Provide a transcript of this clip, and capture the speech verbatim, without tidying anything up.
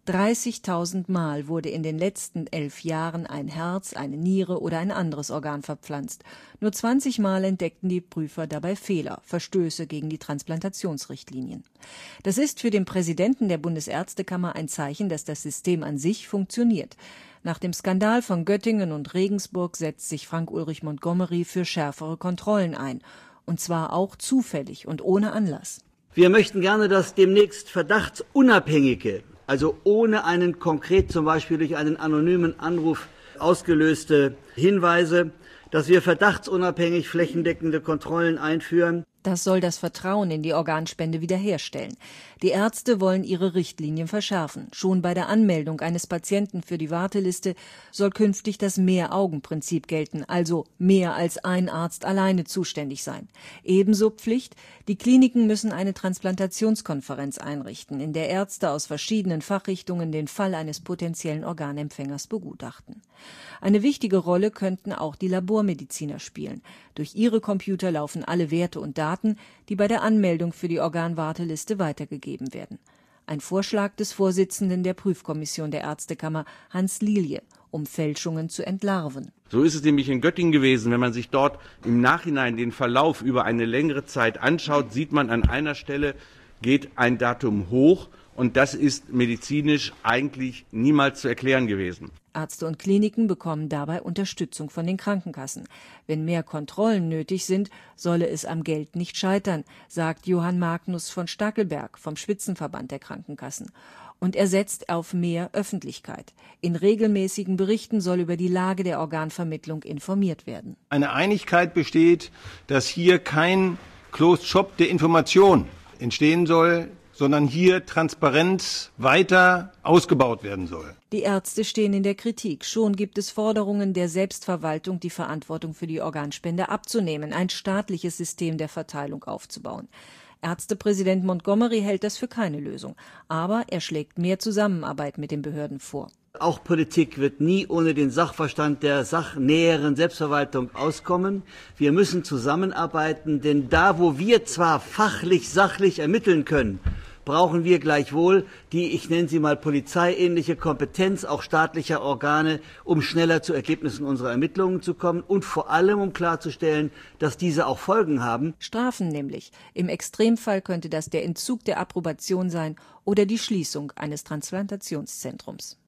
dreißigtausend Mal wurde in den letzten elf Jahren ein Herz, eine Niere oder ein anderes Organ verpflanzt. Nur zwanzig Mal entdeckten die Prüfer dabei Fehler, Verstöße gegen die Transplantationsrichtlinien. Das ist für den Präsidenten der Bundesärztekammer ein Zeichen, dass das System an sich funktioniert. Nach dem Skandal von Göttingen und Regensburg setzt sich Frank-Ulrich Montgomery für schärfere Kontrollen ein. Und zwar auch zufällig und ohne Anlass. Wir möchten gerne, dass demnächst verdachtsunabhängige, also ohne einen konkret zum Beispiel durch einen anonymen Anruf ausgelöste Hinweise, dass wir verdachtsunabhängig flächendeckende Kontrollen einführen. Das soll das Vertrauen in die Organspende wiederherstellen. Die Ärzte wollen ihre Richtlinien verschärfen. Schon bei der Anmeldung eines Patienten für die Warteliste soll künftig das Mehr-Augen-Prinzip gelten, also mehr als ein Arzt alleine zuständig sein. Ebenso Pflicht: Die Kliniken müssen eine Transplantationskonferenz einrichten, in der Ärzte aus verschiedenen Fachrichtungen den Fall eines potenziellen Organempfängers begutachten. Eine wichtige Rolle könnten auch die Labormediziner spielen. Durch ihre Computer laufen alle Werte und Daten, die bei der Anmeldung für die Organwarteliste weitergegeben werden. Ein Vorschlag des Vorsitzenden der Prüfkommission der Ärztekammer, Hans Lilie, um Fälschungen zu entlarven. So ist es nämlich in Göttingen gewesen. Wenn man sich dort im Nachhinein den Verlauf über eine längere Zeit anschaut, sieht man, an einer Stelle geht ein Datum hoch. Und das ist medizinisch eigentlich niemals zu erklären gewesen. Ärzte und Kliniken bekommen dabei Unterstützung von den Krankenkassen. Wenn mehr Kontrollen nötig sind, solle es am Geld nicht scheitern, sagt Johann Magnus von Stackelberg vom Spitzenverband der Krankenkassen. Und er setzt auf mehr Öffentlichkeit. In regelmäßigen Berichten soll über die Lage der Organvermittlung informiert werden. Eine Einigkeit besteht, dass hier kein Closed Shop der Information entstehen soll, sondern hier Transparenz weiter ausgebaut werden soll. Die Ärzte stehen in der Kritik. Schon gibt es Forderungen der Selbstverwaltung, die Verantwortung für die Organspende abzunehmen, ein staatliches System der Verteilung aufzubauen. Ärztepräsident Montgomery hält das für keine Lösung, aber er schlägt mehr Zusammenarbeit mit den Behörden vor. Auch Politik wird nie ohne den Sachverstand der sachnäheren Selbstverwaltung auskommen. Wir müssen zusammenarbeiten, denn da, wo wir zwar fachlich, sachlich ermitteln können, brauchen wir gleichwohl die, ich nenne sie mal polizeiähnliche Kompetenz auch staatlicher Organe, um schneller zu Ergebnissen unserer Ermittlungen zu kommen und vor allem, um klarzustellen, dass diese auch Folgen haben. Strafen nämlich. Im Extremfall könnte das der Entzug der Approbation sein oder die Schließung eines Transplantationszentrums.